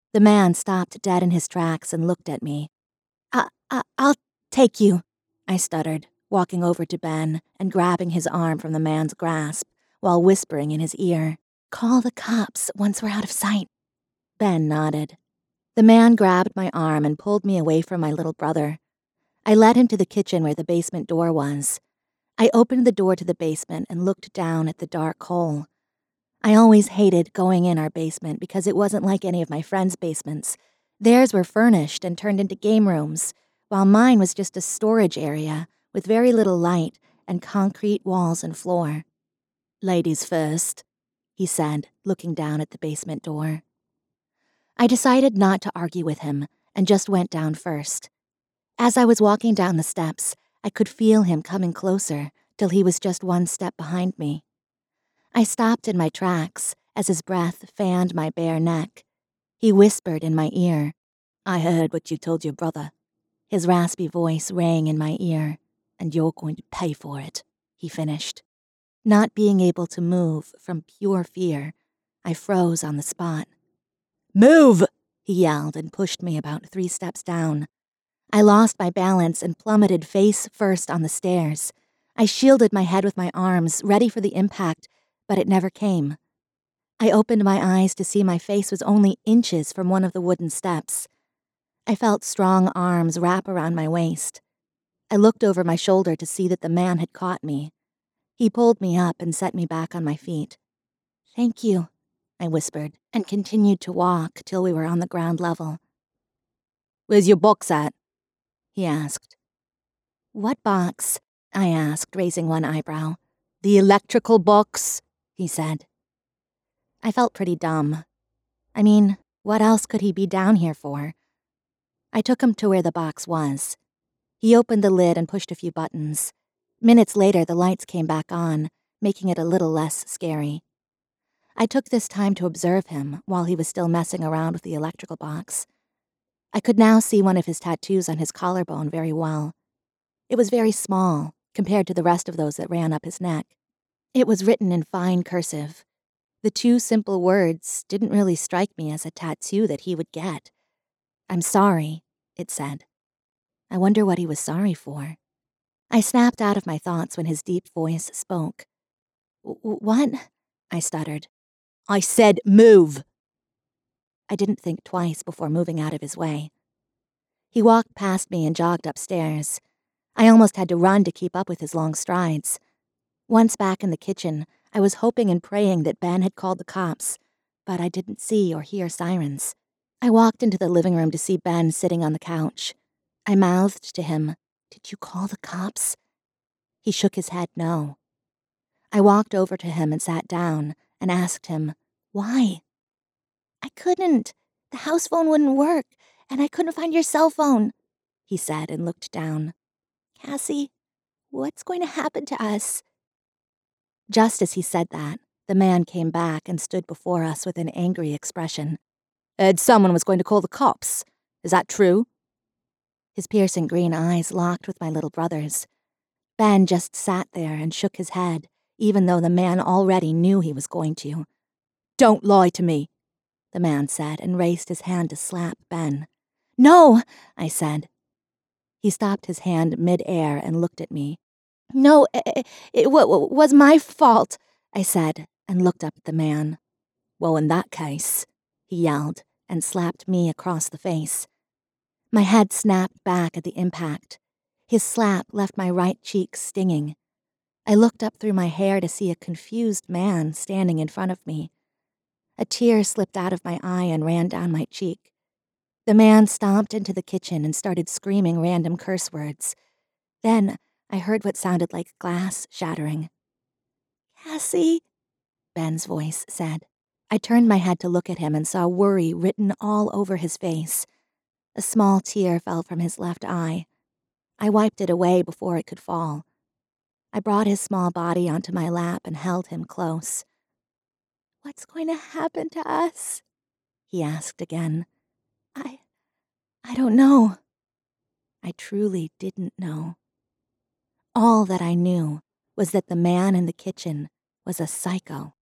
The man stopped dead in his tracks and looked at me. I'll take you, I stuttered, walking over to Ben and grabbing his arm from the man's grasp while whispering in his ear, "Call the cops once we're out of sight." Ben nodded. The man grabbed my arm and pulled me away from my little brother. I led him to the kitchen where the basement door was. I opened the door to the basement and looked down at the dark hole. I always hated going in our basement because it wasn't like any of my friends' basements. Theirs were furnished and turned into game rooms, while mine was just a storage area with very little light and concrete walls and floor. "Ladies first," he said, looking down at the basement door. I decided not to argue with him and just went down first. As I was walking down the steps, I could feel him coming closer till he was just one step behind me. I stopped in my tracks as his breath fanned my bare neck. He whispered in my ear, "I heard what you told your brother." His raspy voice rang in my ear. "And you're going to pay for it," he finished. Not being able to move from pure fear, I froze on the spot. "Move!" he yelled and pushed me about 3 steps down. I lost my balance and plummeted face first on the stairs. I shielded my head with my arms, ready for the impact, but it never came. I opened my eyes to see my face was only inches from one of the wooden steps. I felt strong arms wrap around my waist. I looked over my shoulder to see that the man had caught me. He pulled me up and set me back on my feet. "Thank you," I whispered, and continued to walk till we were on the ground level. "Where's your box at?" he asked. "What box?" I asked, raising one eyebrow. "The electrical box," he said. I felt pretty dumb. I mean, what else could he be down here for? I took him to where the box was. He opened the lid and pushed a few buttons. Minutes later, the lights came back on, making it a little less scary. I took this time to observe him while he was still messing around with the electrical box. I could now see one of his tattoos on his collarbone very well. It was very small compared to the rest of those that ran up his neck. It was written in fine cursive. The 2 simple words didn't really strike me as a tattoo that he would get. "I'm sorry," it said. I wonder what he was sorry for. I snapped out of my thoughts when his deep voice spoke. "What?" I stuttered. "I said move." I didn't think twice before moving out of his way. He walked past me and jogged upstairs. I almost had to run to keep up with his long strides. Once back in the kitchen, I was hoping and praying that Ben had called the cops, but I didn't see or hear sirens. I walked into the living room to see Ben sitting on the couch. I mouthed to him, "Did you call the cops?" He shook his head no. I walked over to him and sat down and asked him, "Why?" "I couldn't. The house phone wouldn't work, and I couldn't find your cell phone," he said and looked down. "Cassie, what's going to happen to us?" Just as he said that, the man came back and stood before us with an angry expression. "Heard someone was going to call the cops. Is that true?" His piercing green eyes locked with my little brother's. Ben just sat there and shook his head, even though the man already knew he was going to. "Don't lie to me," the man said and raised his hand to slap Ben. "No," I said. He stopped his hand mid-air and looked at me. "No, it was my fault," I said, and looked up at the man. "Well, in that case," he yelled, and slapped me across the face. My head snapped back at the impact. His slap left my right cheek stinging. I looked up through my hair to see a confused man standing in front of me. A tear slipped out of my eye and ran down my cheek. The man stomped into the kitchen and started screaming random curse words. Then I heard what sounded like glass shattering. "Cassie," Ben's voice said. I turned my head to look at him and saw worry written all over his face. A small tear fell from his left eye. I wiped it away before it could fall. I brought his small body onto my lap and held him close. "What's going to happen to us?" he asked again. I don't know." I truly didn't know. All that I knew was that the man in the kitchen was a psycho.